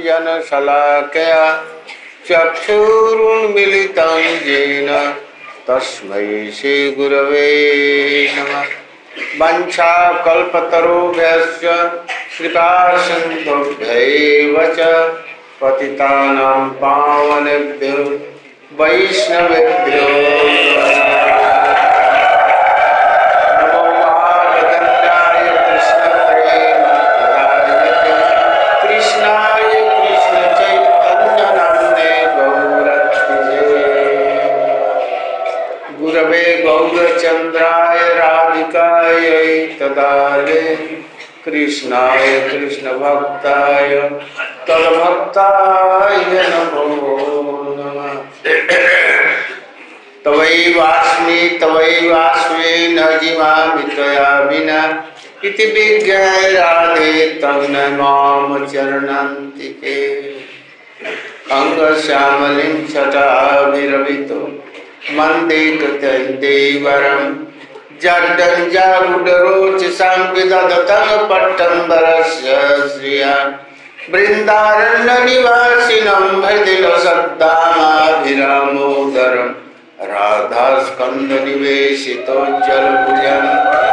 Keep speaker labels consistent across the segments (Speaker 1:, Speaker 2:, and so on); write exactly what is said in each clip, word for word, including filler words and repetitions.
Speaker 1: ज्ञानाञ्जनशलाकया चक्षुरुन्मीलितं येन तस्मै श्रीगुरवे नमः। वाञ्छाकल्पतरुभ्यश्च कृपासिन्धुभ्यैव च पतितानां पावनेभ्यो वैष्णवेभ्यो नमो महागणपताय कृष्णप्रेमप्रदायते कृष्णाय कृष्णचैतन्यनाम्ने गौरत्रिजे गुरवे गौरचन्द्राय राधिकायै तदाले कृष्णाय कृष्णभक्ताय तद्भक्ताय नमो नमः। तवैवास्मि तवैवास्मि न जीवामि त्वया विना इति विज्ञाय राधे तन्न माम चरणान्तिके। अंगश्यामलिं छटाभिरभितो मन्दे कृतदेवरं जड्डञ्जागुडरोचसां विदधतं पट्टम्बरस्य श्रिया वृन्दारण्यनिवासिनं हृदिलसद्दामाभिरामोदरं राधास्कन्धनिवेशितोज्ज्वलभुजं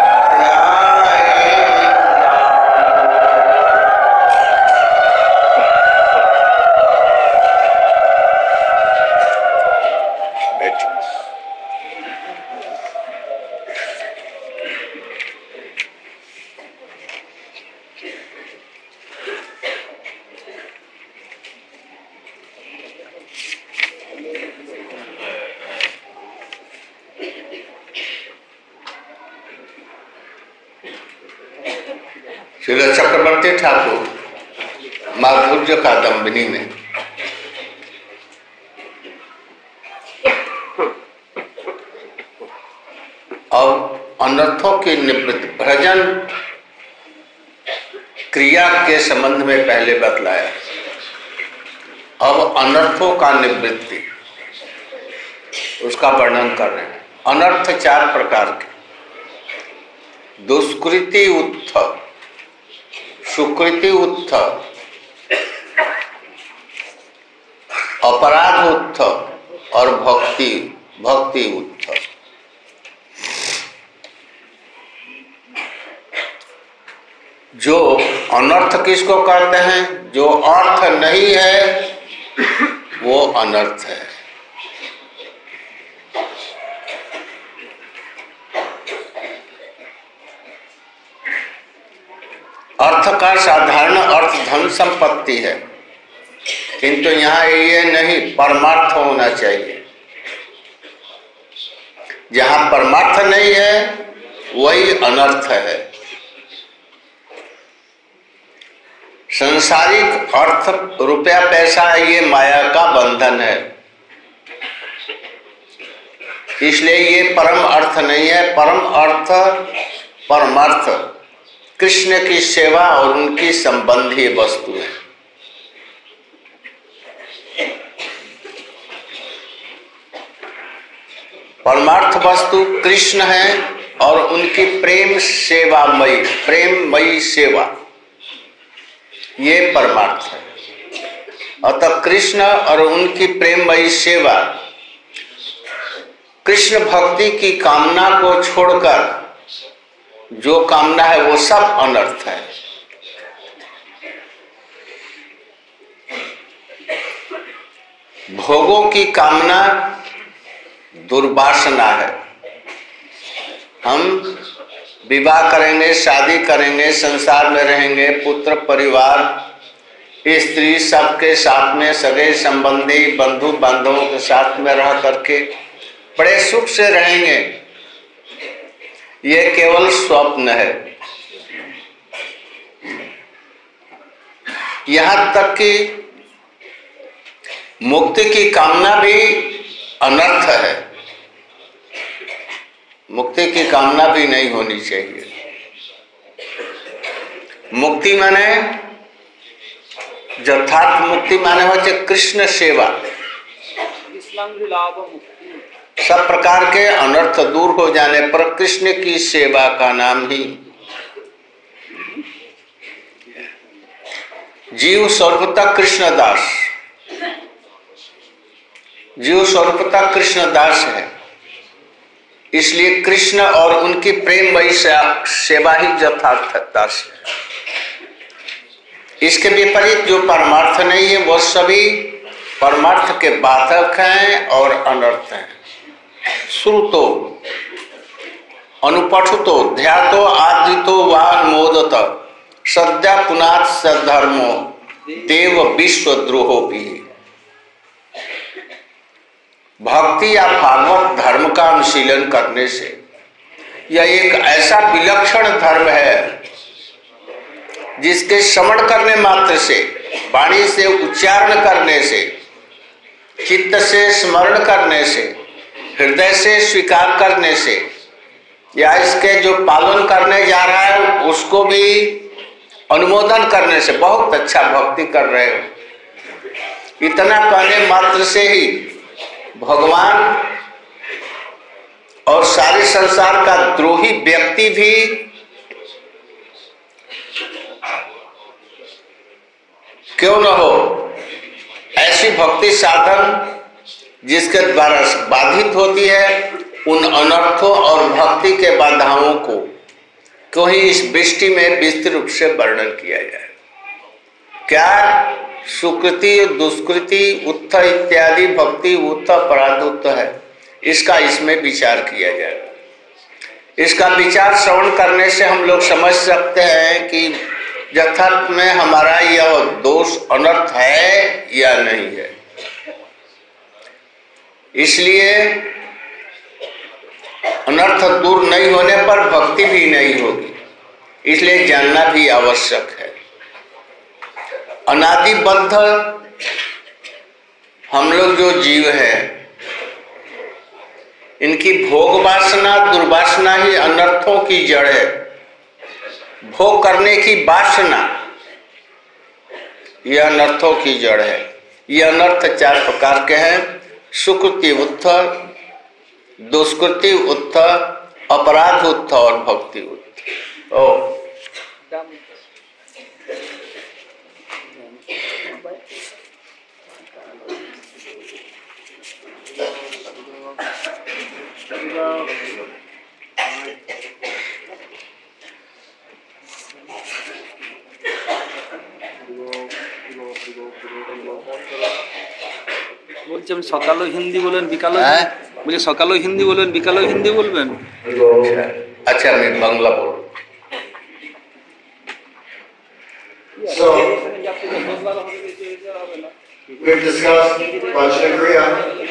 Speaker 1: श्री चक्रवर्ती ठाकुर माधुर्य कादम्बिनी में और अनर्थों की निवृत्ति भजन क्रिया के संबंध में पहले बतलाया। अब अनर्थों का निवृत्ति उसका वर्णन कर रहे हैं। अनर्थ चार प्रकार के, दुष्कृति उत्थ, सुकृति उत्थ, अपराध उत्थ और भक्ति भक्ति उत्थ। जो अनर्थ किसको कहते हैं? जो अर्थ नहीं है वो अनर्थ है। अर्थ का साधारण अर्थ धन संपत्ति है, किंतु यहाँ ये नहीं, परमार्थ होना चाहिए। जहाँ परमार्थ नहीं है वही अनर्थ है। संसारिक अर्थ रुपया पैसा ये माया का बंधन है, इसलिए ये परम अर्थ नहीं है। परम अर्थ परमार्थ कृष्ण की सेवा और उनकी संबंधी वस्तु है। परमार्थ वस्तु कृष्ण है और उनकी प्रेम सेवामयी प्रेममयी सेवा, ये परमार्थ है। अतः कृष्ण और उनकी प्रेममयी सेवा, कृष्ण भक्ति की कामना को छोड़कर जो कामना है वो सब अनर्थ है। भोगों की कामना दुर्वासना है। हम विवाह करेंगे, शादी करेंगे, संसार में रहेंगे, पुत्र परिवार स्त्री सबके साथ में, सगे संबंधी बंधु बांधवों के साथ में रह करके बड़े सुख से रहेंगे, ये केवल स्वप्न है। यहाँ तक कि मुक्ति की कामना भी अनर्थ है। मुक्ति की कामना भी नहीं होनी चाहिए। मुक्ति माने यथार्थ मुक्ति माने होते कृष्ण सेवा। सब प्रकार के अनर्थ दूर हो जाने पर कृष्ण की सेवा का नाम ही जीव स्वरूपतः कृष्णदास, जीव स्वरूपतः कृष्णदास है, इसलिए कृष्ण और उनकी प्रेममयी सेवा ही यथार्थ दास है। इसके विपरीत जो परमार्थ नहीं है वो सभी परमार्थ के बाधक हैं और अनर्थ हैं। श्रुतो अनुपठितो ध्यातो आदृतो वा मोदत सद्या पुनात् सद्धर्मो देव विश्वद्रोहो भी। भक्ति या भागवत धर्म का अनुशीलन करने से यह एक ऐसा विलक्षण धर्म है जिसके श्रवण करने मात्र से, वाणी से उच्चारण करने से, चित्त से स्मरण करने से, हृदय से स्वीकार करने से, या इसके जो पालन करने जा रहा है उसको भी अनुमोदन करने से बहुत अच्छा भक्ति कर रहे हो, इतना कहने मात्र से ही भगवान और सारे संसार का द्रोही व्यक्ति भी क्यों न हो, ऐसी भक्ति साधन जिसके द्वारा बाधित होती है, उन अनर्थों और भक्ति के बाधाओं को क्यों ही इस वृष्टि में विस्तृत रूप से वर्णन किया जाए। क्या सुकृति, दुष्कृति, उत्थ इत्यादि भक्ति उत्थ पराधुत्व है, इसका इसमें विचार किया जाएगा। इसका विचार श्रवण करने से हम लोग समझ सकते हैं कि यथार्थ में हमारा यह दोष अनर्थ है या नहीं है। इसलिए अनर्थ दूर नहीं होने पर भक्ति भी नहीं होगी, इसलिए जानना भी आवश्यक है। अनादिबद्ध हम लोग जो जीव है, इनकी भोग वासना, दुर्वासना ही अनर्थों की जड़ है। भोग करने की वासना यह अनर्थों की जड़ है। यह अनर्थ चार प्रकार के हैं: सुकृति उत्थ, दुष्कृति उत्थ, अपराध उत्थ और भक्ति उत्थ। ओ
Speaker 2: বলছেন সকালও হিন্দি বলেন বিকালও বলে সকালও হিন্দি বলেন বিকালও হিন্দি বলবেন।
Speaker 1: अच्छा मैं बांग्ला बोल।
Speaker 3: So we've discussed Vajra Kriya.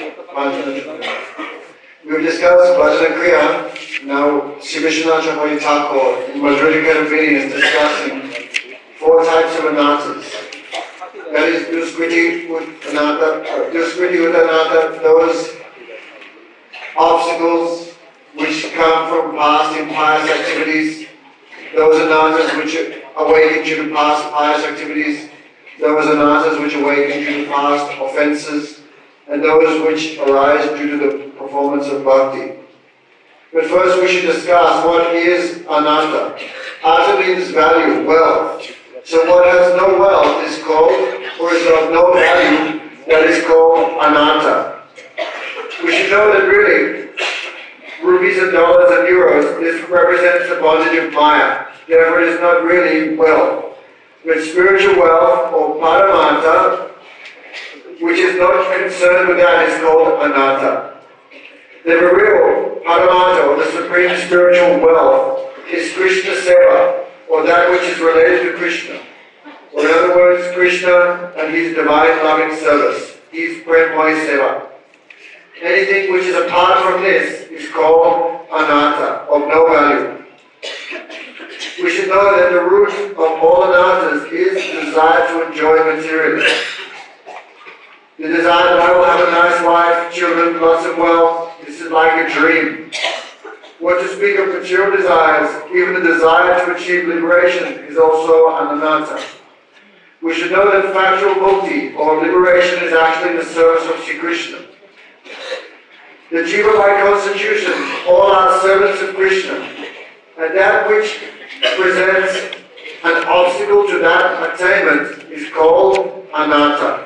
Speaker 3: We've discussed Vajra Kriya. Now Sri Vishwanath Chakravarti Thakur in Madhurika Kavirani is discussing four types of anarthas. That is Duskriti Anartha, Duskriti Anartha, those obstacles which come from past impious activities, those anarthas which awaken you to past pious activities, those anarthas which awaken you to past offences, and those which arise due to the performance of bhakti. But first we should discuss what is anartha. Artha means value, wealth. So what has no wealth is called, or is of no value, that is called anartha. We should know that really, rupees and dollars and euros, this represents the bondage of Maya. Therefore it is not really wealth. But spiritual wealth, or paramanta, which is not concerned with that, is called anatta. The real paramanta, or the supreme spiritual wealth, is Krishna seva, or that which is related to Krishna. Or in other words, Krishna and his divine loving service. His premmoy seva. Anything which is apart from this is called anatta, of no value. We should know that the root of all anarthas is the desire to enjoy materially. The desire that I will have a nice wife, children, lots of wealth. This is like a dream. What to speak of material desires, even the desire to achieve liberation is also an anatta. We should know that factual mukti, or liberation, is actually in the service of Sri Krishna. The jiva by constitution, all are servants of Krishna, and that which presents an obstacle to that attainment is called anatta.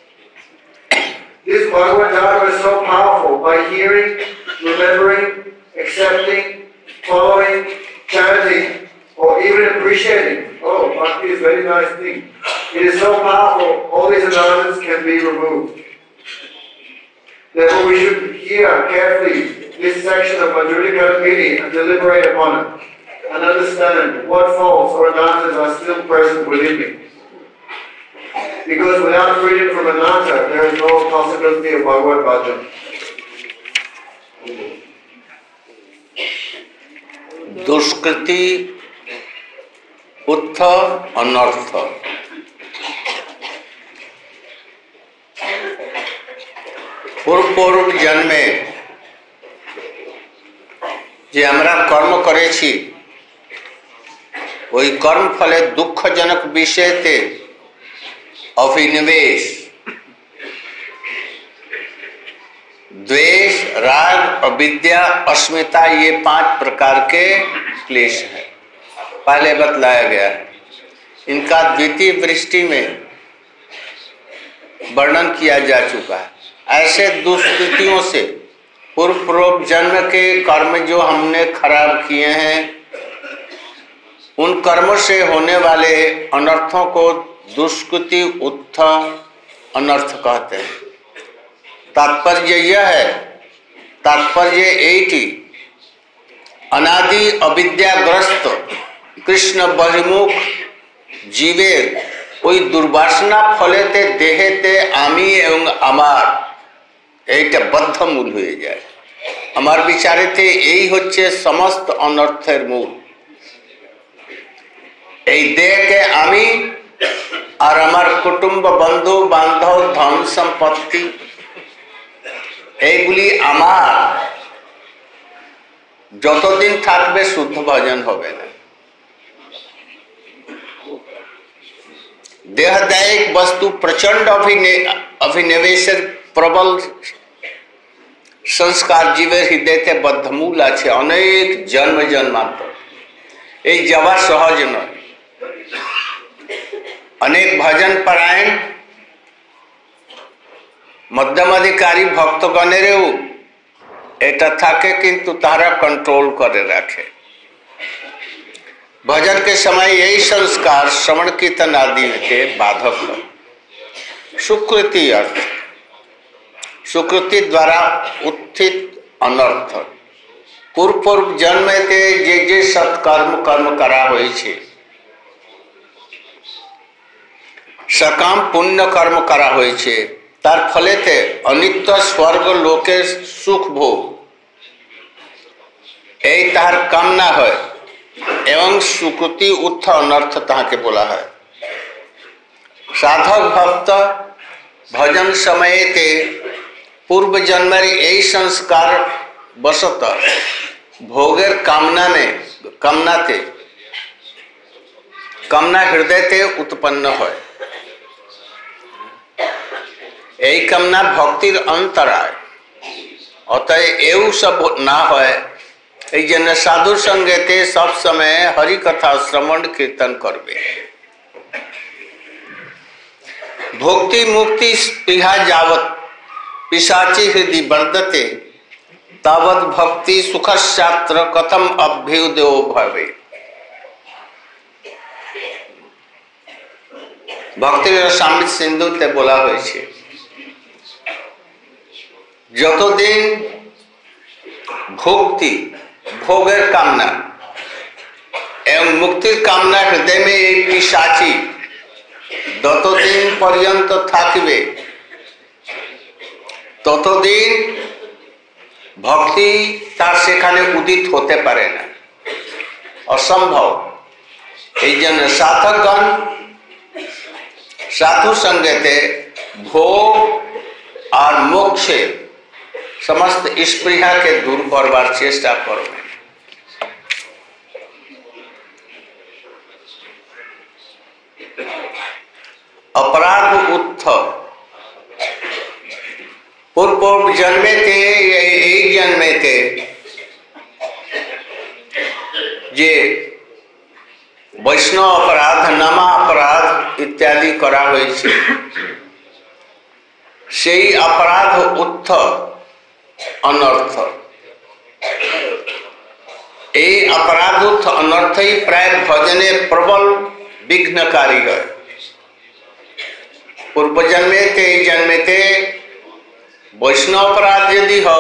Speaker 3: This Bhagavad Dharma is so powerful. By hearing, remembering, accepting, following, chanting, or even appreciating. Oh, bhakti is a very nice thing. It is so powerful, all these anarthas can be removed. Therefore we should hear carefully this section of Madhurya Kalamini and deliberate upon it, and understand what faults or anarthas are still present within me. Because without freedom from anatta, there is no possibility of Bhagavad Bhajan.
Speaker 1: दुष्कृति उत्थ अनर्थ पूर्व पूर्व जन्मे जे हमरा कर्म करे छी वही कर्म फले दुखजनक विषय ते अभिनिवेश द्वेष राग अविद्या अस्मिता ये पांच प्रकार के क्लेश हैं, पहले बतलाया गया है। इनका द्वितीय वृष्टि में वर्णन किया जा चुका है। ऐसे दुष्कृतियों से पूर्व पूर्व जन्म के कर्म जो हमने खराब किए हैं उन कर्मों से होने वाले अनर्थों को दुष्कृति उत्थ अनर्थ कहते हैं। तात्पर्य यह है, तात्पर्य एटी अनादि अविद्याग्रस्त कृष्ण बहिमुख जीवेर ওই দুর্বাসনা ফলেতে দেহেতে আমি এবং আমার এইটা বদ্ধমূল হয়ে যায়। আমার বিচারেতে এই হচ্ছে সমস্ত অনর্থের মূল। এই দেহকে আমি আর আমার কুটুম্ব বন্ধু বান্ধব ধন সম্পত্তি এইগুলি আমার, যতদিন থাকবে শুদ্ধ ভজন হবে না। देहदायक वस्तु प्रचंड अभिनिवेश प्रबल संस्कार जीवे हृदयते बद्धमूल आछे अनेक जन्म जन्मांतर এই যাওয়া সহজ নয়। अनेक भजन परायण मध्यमाधिकारी भक्तगणेरও এটা থাকে কিন্তু তারা कंट्रोल करे रखे। भजन के समय यही संस्कार श्रवण कीर्तन आदि के बाधक है। सुकृति अर्थ सुकृति द्वारा उत्थित अनर्थ पूर्व पूर्व जन्म ते जे जे सत्कर्म कर्म करा होई छे सकाम पुण्य कर्म करा होई छे तार फलेते अनित्य स्वर्ग लोके सुख भोग এই তার कामना है एवं सुकृति उत्थ अनर्थ ताके बोला है। साधक भक्त भजन समय ते पूर्व जन्म यही संस्कार बसत भोगेर कामना ने कामना ते कामना हृदय ते उत्पन्न है। यही कामना भक्तिर अंतराय अतः एवं सब ना है। जन साधु संगते सब समय हरि कथा श्रवण कीर्तन करबे। भोक्ति मुक्ति स्पृहा जावत पिशाची हृदय वर्धते तावत भक्ति सुखशास्त्र कथम अभ्युदयो भवे। भक्ति रसामृत सिंधु ते बोला हुई छे যতদিন भोक्ति भोगेर कामना एवं मुक्तिर कामना हृदय में एक पिशाची যতদিন पर्यंत थाकबे ততদিন भक्ति तार सेखाने उदित होते पारे ना, असंभव। এই জন্য সাধকগণ साधु संगते भोग और मोक्ष समस्त स्पृहा के दूर करवार चेष्टा करबे। अपराध उत्थ पूर्व पूर्व जन्मे थे एक जन्मे थे जे वैष्णव अपराध नमा अपराध ইত্যাদি করা হয়েছে, সেই অপরাধ উত্থ অনর্থ। এই অপরাধ উত্থ অনর্থই প্রায় ভজনে প্রবল বিঘ্নকারী হয়। पूर्व जन्मेते जन्मेते वैष्णव अपराध यदि हो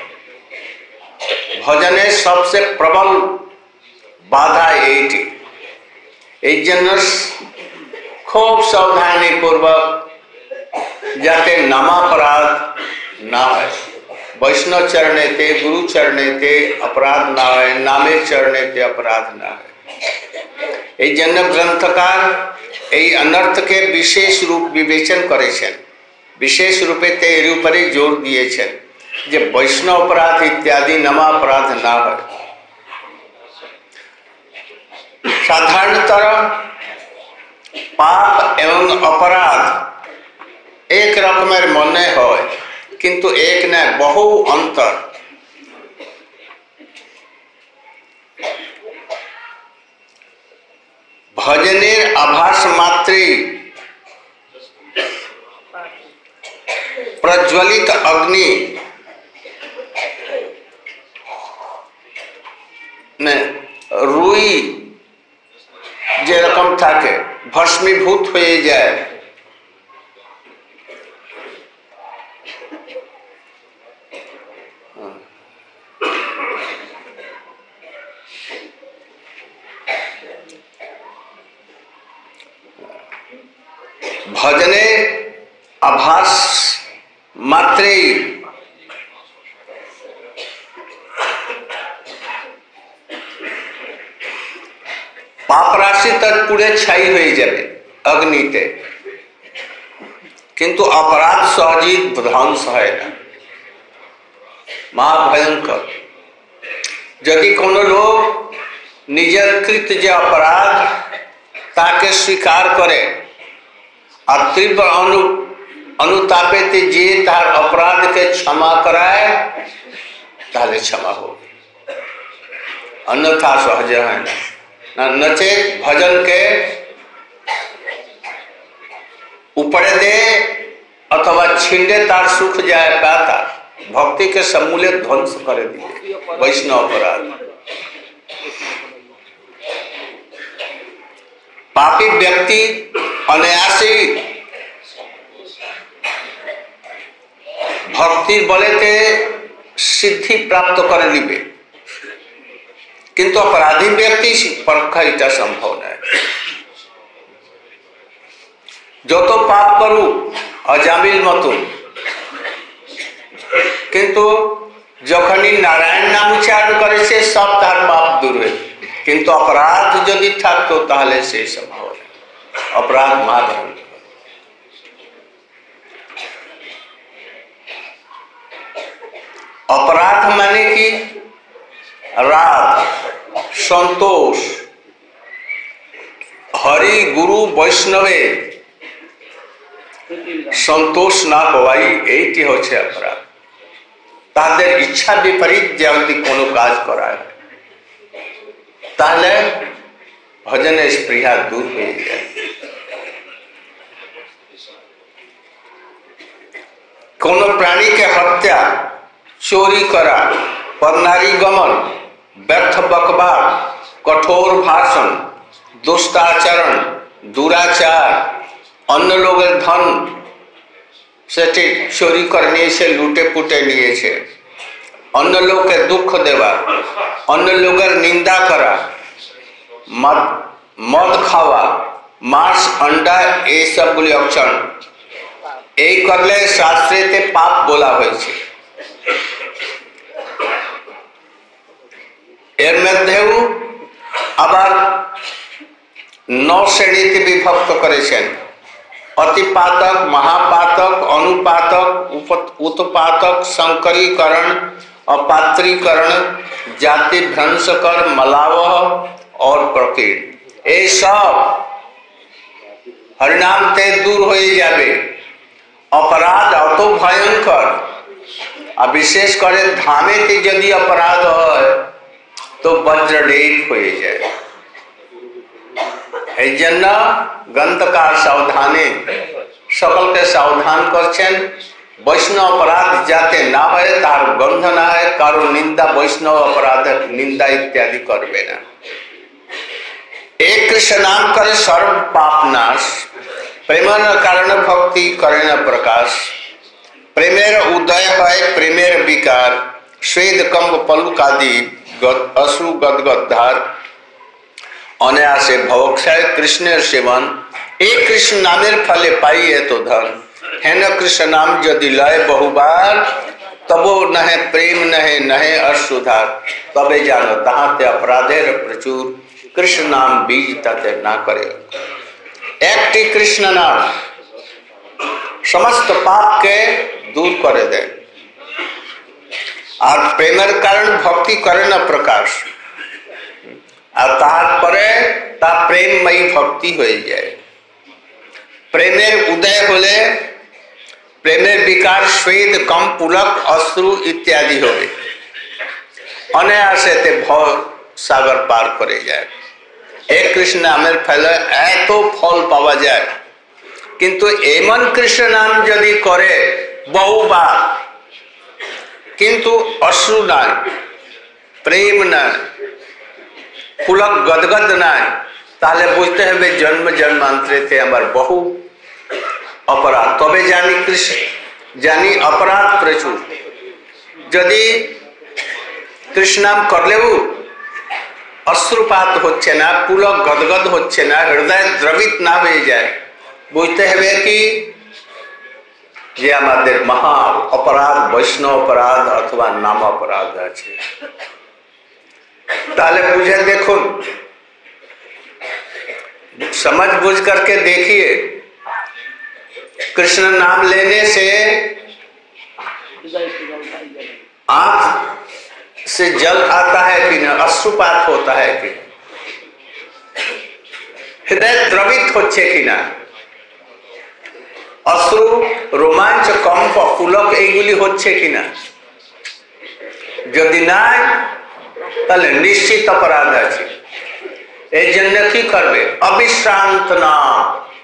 Speaker 1: भजने सबसे प्रबल बाधा एटी। এই জন্য খুব সাবধানী पूर्वक যাতে নামাপরাধ না হয়, वैष्णव चरणेते गुरु चरणेते अपराध ना হয়, नामे चरणेते अपराध ना হয়। এই জন্য গ্রন্থকার এই অনর্থ के विशेष रूप विवेचन करेছেন, विशेष रूपे এর উপরে জোর দিয়েছেন যে বৈষ্ণব अपराध इत्यादि नमा अपराध ना হয়। साधारणतः पाप एवं अपराध एक रकमेर मने হয়, কিন্তু এক না, বহু अंतर। भजनेर आभास मात्रे प्रज्वलित अग्नि ने रुई जे रकम थाके भस्मीभूत हो जाए, भजने आभास मात्रे पाप राशि तक पूरे छाई हो जाए अग्निते, किंतु अपराध सहजी ध्वंस है ना, महाभयंकर। यदि कोनो लोग निजर कृत जे अपराध ताके स्वीकार करे और तीव्र अनु अनुतापे जे तार अपराध के क्षमा कराए ताले क्षमा होगी, अन्यथा सहज है ना। नचेत भजन के उपड़े दे अथवा छिंडे तार सुख जाए पाता, भक्ति के समूले ध्वंस कर दिए वैष्णव अपराध। पापी व्यक्ति अनायासी भक्ति बलेते सिद्धि प्राप्त कर लिबे, किंतु अपराधी व्यक्ति परखा इटा संभव नहीं। जो तो पाप करू अजामिल मतु, किंतु जखनी नारायण नाम उच्चारण करे से सब तार पाप दूर है, किंतु अपराध यदि थाकतो ताहले से संभव नहीं। अपराध माधव अपराध माने कि राग संतोष हरि गुरु वैष्णवे संतोष ना हवाई एटी होछे अपराध। ताদের इच्छा विपरीत जदि कोनो काज कराय ताहले भजने स्पृहा दूर हो जाए। कोनो प्राणी के हत्या, चोरी करा, परनारी गमन, व्यर्थ बकवाद, कठोर भाषण, दुष्टाचरण, दुराचार, अन्य लोगेर धन से चोरी करने से लूटे पुटे लिए छे, अन्य लोग के दुख देवा, अन्य लोगेर निंदा करा, मद मद खावा, मांस अंडा ये सब गुली अक्षण এই করলে শাস্ত্রেতে পাপ বলা হয়েছে। এর মধ্যেও আবার নौ শ্রেণীতে বিভক্ত করেছেন। अतिपातक, महापातक, अनुपातक, उत्पातक, संकरीकरण, अपात्रीकरण, जाति भ्रंशकर, मलावह और प्रकीर्ण, ये सब हरिनाम ते दूर हो जाए। अपराध अत भयंकर और विशेष करे धामे ते यदि अपराध है तो वज्रलेप हो जाए। এই জন্য গ্রন্থকার সাবধানে সকলকে সাবধান করছেন, বৈষ্ণব অপরাধ যাতে না হয়, তার গন্ধ না হয়, কারো নিন্দা, বৈষ্ণব অপরাধের নিন্দা ইত্যাদি করবে না। এক কৃষ্ণ নাম করে সর্ব পাপ নাশ, প্রেমের কারণে ভক্তি করে না প্রকাশ, প্রেমের উদয় হয় প্রেমের বিকার, শ্বেত কম্ব পলুকাদি অশ্রু গদগদ্ধার, অনায়াসে ভবক্ষয় কৃষ্ণের সেবন, এক কৃষ্ণ নামের ফলে পাই এত ধন, হেন কৃষ্ণ নাম যদি লয় বহুবার, তবু নহে প্রেম নহে নহে অসুধার, তবে জানো তাহাতে অপরাধের প্রচুর, কৃষ্ণ নাম বীজ তাতে না করে। একটি কৃষ্ণ নাম সমস্ত পাপকে দূর করে দেয়, আর প্রেমের কারণ ভক্তি করে না প্রকাশ, আর তারপরে তা প্রেমময়ী ভক্তি হয়ে যায়। প্রেমের উদয় হলে প্রেমের বিকার শ্বেত কম পুলক অশ্রু ইত্যাদি হবে, অনায়াসেতে ভব সাগর পার করে যায়। এক কৃষ্ণ নামের ফলে এত ফল পাওয়া যায়, কিন্তু এমন কৃষ্ণ নাম যদি করে বহুবার কিন্তু অশ্রু নাই, প্রেম নাই, পুলক গদগদ নাই, তাহলে বুঝতে হবে জন্ম জন্মান্তরেতে আমার বহু অপরাধ, তবে জানি কৃষ্ণ জানি অপরাধ প্রচুর। যদি কৃষ্ণ নাম করলেও অশ্রুপাত হচ্ছে না, পুলক গদগদ হচ্ছে না, হৃদয় দ্রবিত না হয়ে যায়, বুঝতে হবে কি যে আমাদের মহা অপরাধ, বৈষ্ণব অপরাধ অথবা নাম অপরাধ আছে। তাহলে বুঝে দেখুন, समझ बुझ करके देखिए, कृष्ण नाम लेने से आंख से जल आता है कि ना, अश्रुपात होता है कि, हृदय द्रवित होच्छे कि ना, अश्रु रोमांच कम्प पुलक এইগুলি হচ্ছে কিনা, যদি নাই তাহলে নিশ্চিত অপরাধ আছে। এই জন্য কি করবে? অবিশ্রান্ত নাম,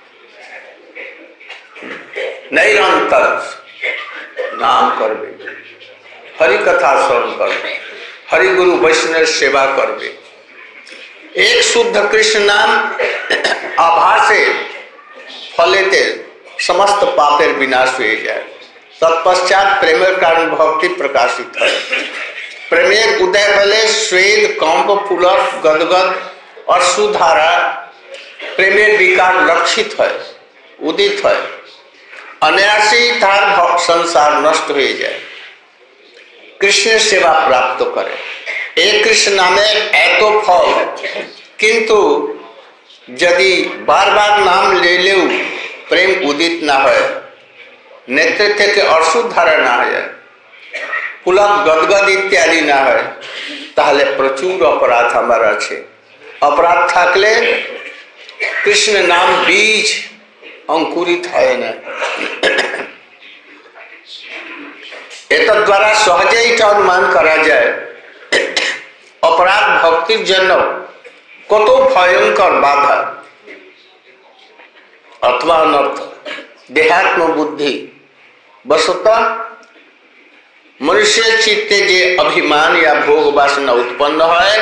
Speaker 1: নিরন্তর নাম করবে, হরি কথা শ্রবণ করবে, হরি গুরু বৈষ্ণব সেবা করবে। এক শুদ্ধ কৃষ্ণ নাম আভাসে ফলেতে সমস্ত পাপের বিনাশ হয়ে যায়। তৎপশ্চাৎ প্রেমের কারণ ভক্তি প্রকাশিত হয়। প্রেমের উদয় হলে শ্বেত কম্প পুলক গদগদ অশ্রুধারা, প্রেমের বিকার লক্ষিত হয়, উদিত হয়, অনায়াসেই তার সংসার নষ্ট হয়ে যায়, কৃষ্ণের সেবা প্রাপ্ত করে। এই কৃষ্ণ নামে এত ফল, কিন্তু যদি বারবার নাম লেলেও প্রেম উদিত না হয়, নেত্র থেকে অশ্রুধারা না হয়, পুলক গদগদ ইত্যাদি না হয়, তাহলে প্রচুর অপরাধ আমার আছে। অপরাধ থাকলে কৃষ্ণ নাম বীজ অঙ্কুরিত হয় না। এটার দ্বারা সহজেই এটা অনুমান করা যায় অপরাধ ভক্তির জন্য কত ভয়ঙ্কর বাধা অথবা অনর্থ। দেহাত্ম বুদ্ধি বশত মনুষ্যের চিত্তে যে অভিমান या ভোগ বাসনা उत्पन्न হয়,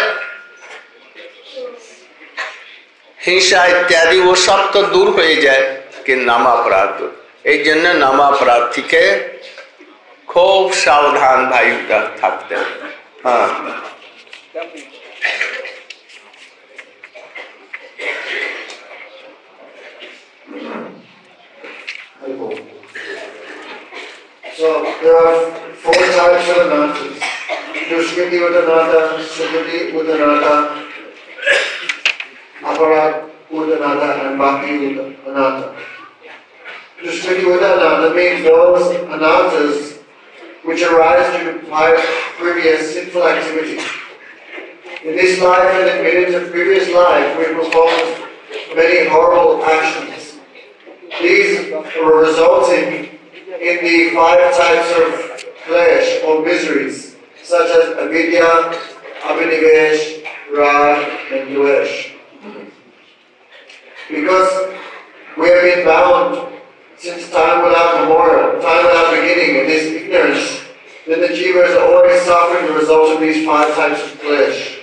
Speaker 1: হিংসা ইত্যাদি, ও সব তো দূর হয়ে যায়, কিন্তু নামাপরাধ দূর। এই জন্য নামাপরাধ থেকে খুব সাবধান ভাই থাকতে হবে। হ্যাঁ,
Speaker 3: So there are four types of anathas: Duskriti Udanatha, Sukriti Udanatha, Aparad Udanatha, and Bhakti Udanatha. Duskriti Udanatha means those anathas which arise due to previous sinful activity. In this life and in millions of previous life, we performed many horrible actions. These were resulting in the five types of flesh or miseries, such as avidya, abhinivesh, rag, and dvesh. Because we have been bound since time without memorial, time without beginning, in this ignorance, then the jivas are always suffering the result of these five types of flesh.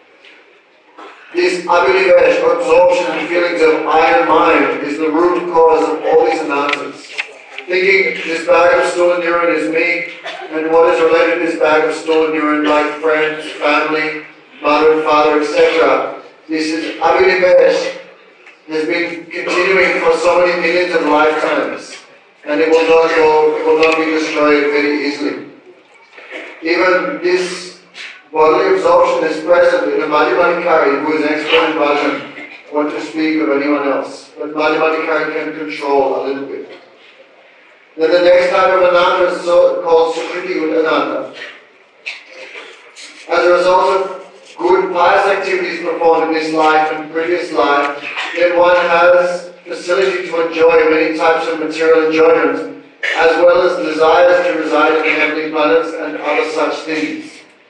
Speaker 3: This abhinivesh, absorption and feelings of I and mine, is the root cause of all these anarthas. Thinking this bag of stool and urine is me, and what is related to this bag of stool and urine, like friends, family, mother and father, et cetera. This is abhinivesh, has been continuing for so many millions of lifetimes, and it will not go, it will not be destroyed very easily. Even this bodily absorption is present in the Madhyamadikari, who is an expert in bhajan, what to speak of anyone else. But Madhyamadikari can control a little bit. Then the next type of ananta is so called Sukriti Ananta. As a result of good pious activities performed in this life and previous life, then one has facility to enjoy many types of material enjoyment, as well as desires to reside in the heavenly planets and other such things.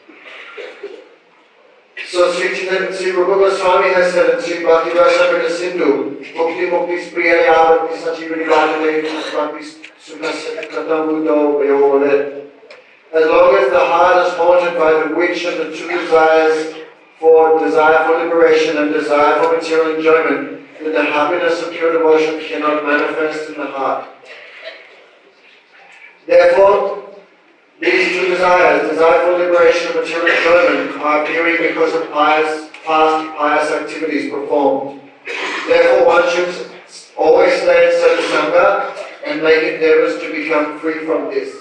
Speaker 3: So Sri, Sri Rupa Goswami has said in Sri Bhakti Rasamrita Sindhu, Mukti Mukti Spriya Yavati Sachivani Bhakti Bhakti Sukha Katam Buddho Vayovalet. As long as the heart is haunted by the wish and the two desires for desire for liberation and desire for material enjoyment, then the happiness of pure devotion cannot manifest in the heart. Therefore, these two desires, desire for liberation and material enjoyment, are appearing because of pious, past pious activities performed. Therefore, one should always stay in satsanga and make endeavors to become free from this.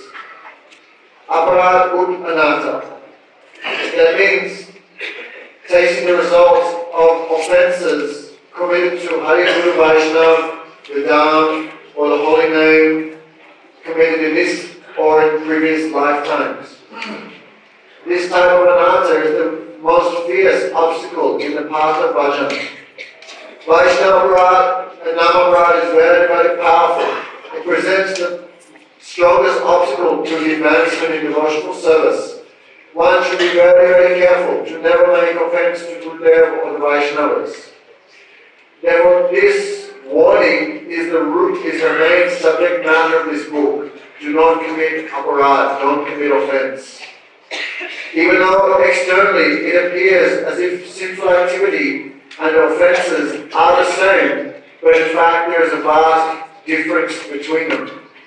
Speaker 3: Aparad ut anatta. That means tasting the results of offences committed to Hari Guru Vaishnava, the Dham, or the holy name, committed in this or in previous lifetimes. This type of anatta is the most fierce obstacle in the path of bhajan. Vaishnava aparad and Nama aparad is very, very powerful. It presents the strongest obstacle to the advancement in devotional service. One should be very, very careful to never make offense to Gurudev or the Vaishnavas. Therefore, this warning is the root, is the main subject matter of this book. Do not commit aparad, don't commit offense. Even though externally it appears as if sinful activity and offences are the same, but in fact there is a vast difference between them.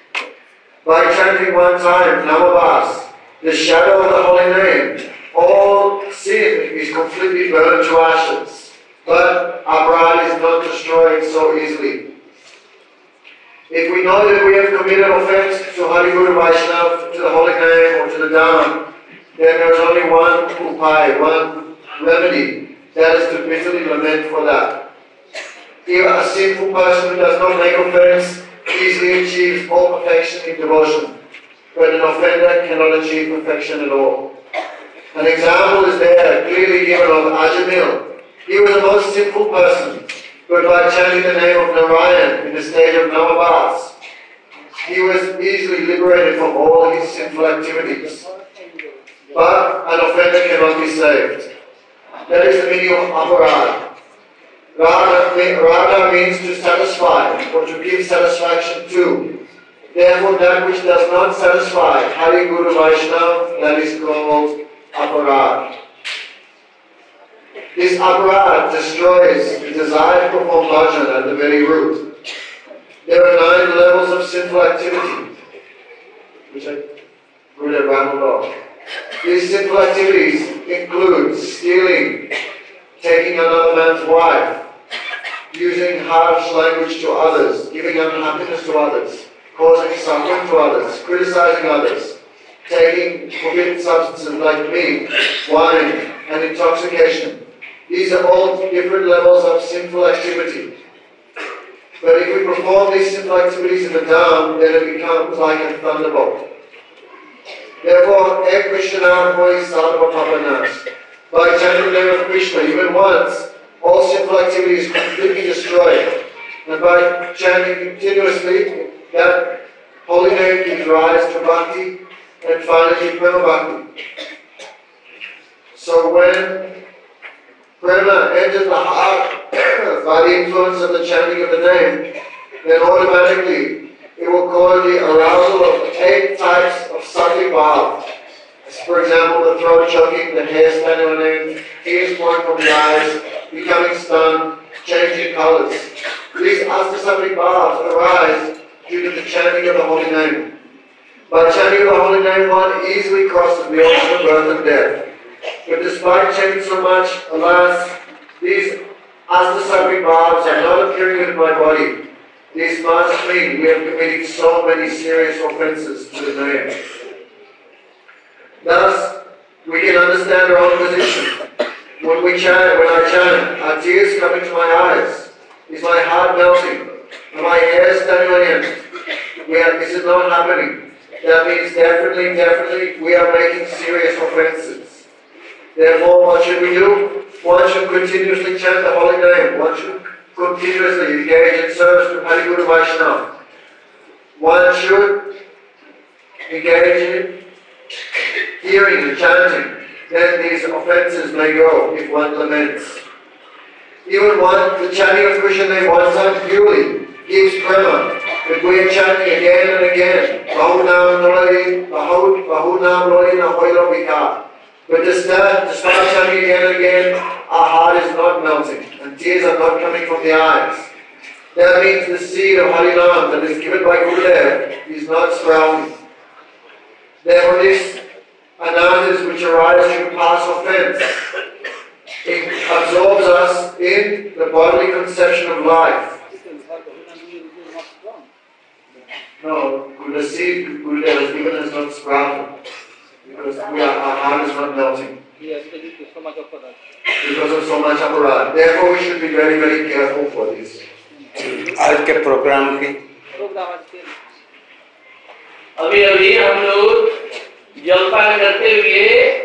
Speaker 3: By chanting one time, Namabhas, the shadow of the holy name, all sin is completely burned to ashes. But aparad is not destroyed so easily. If we know that we have committed offense to Hari Guru Vaishnava, to the holy name, or to the Dham, then there is only one upay, one remedy, that is to bitterly lament for that. If a sinful person who does not make offense easily achieves all perfection in devotion, but an offender cannot achieve perfection at all. An example is there clearly given of Ajamil. He was the most sinful person, but by chanting the name of Narayan in the state of Namabhas, he was easily liberated from all his sinful activities. But an offender cannot be saved. That is the meaning of aparad. Radha means to satisfy, or to give satisfaction to. Therefore, that which does not satisfy Hari Guru Vaishnava, that is called aparad. This aparad destroys the desire to perform bhajan at the very root. There are nine levels of sinful activity, which I would have rambled off. These sinful activities include stealing, taking another man's wife, using harsh language to others, giving unhappiness to others, causing suffering to others, criticizing others, taking forbidden substances like meat, wine, and intoxication. These are all different levels of sinful activity. But if we perform these sinful activities in the Dham, then it becomes like a thunderbolt. Therefore, Ek Krishna Hoi Sadhava Papanas. By chanting the name of Krishna, even once, all sinful activity is completely destroyed. And by chanting continuously, that holy name gives rise to bhakti and finally prema bhakti. So when prema enters the heart by the influence of the chanting of the name, then automatically it will cause the arousal of eight types of sattvic bhava. For example, the throat choking, the hair standing on end, tears pouring from the eyes, becoming stunned, changing colors. These astasattvic bhavas arise due to the chanting of the holy name. By chanting of the holy name, one easily crosses the ocean of birth and death. But despite chanting so much, alas, these astasattvic bhavas are not appearing in my body. This must mean we have committed so many serious offenses to the name. Thus, we can understand our own position. When we chant, when I chant, are tears coming to my eyes? Is my heart melting? Are my hairs standing on end? We are, this is not happening. That means definitely, definitely, we are making serious offenses. Therefore, what should we do? One should continuously chant the holy name. One should continuously engage in service to Hari Guru Vaishnava. One should engage in hearing and chanting. Then these offenses may go if one laments. Even one, the chanting of Krishna name one time purely gives prema. But we are chanting again and again. Bahunam Nolai, Bahunam Nolai Nahoilo Vika. But despite, despite chanting again and again, our heart is not melting and tears are not coming from the eyes. That means the seed of Harinam that is given by Gurudev is not sprouting. Therefore, this anandas which arise through past offense, it absorbs us in the bodily conception of life. No, the seed Gurudev has given us not sprouted because we are, our heart is not melting. Because of so much aparat. Therefore, we should be very, very careful for this.
Speaker 1: आज के programme की
Speaker 4: अभी अभी हम लोग जलपान करते हुए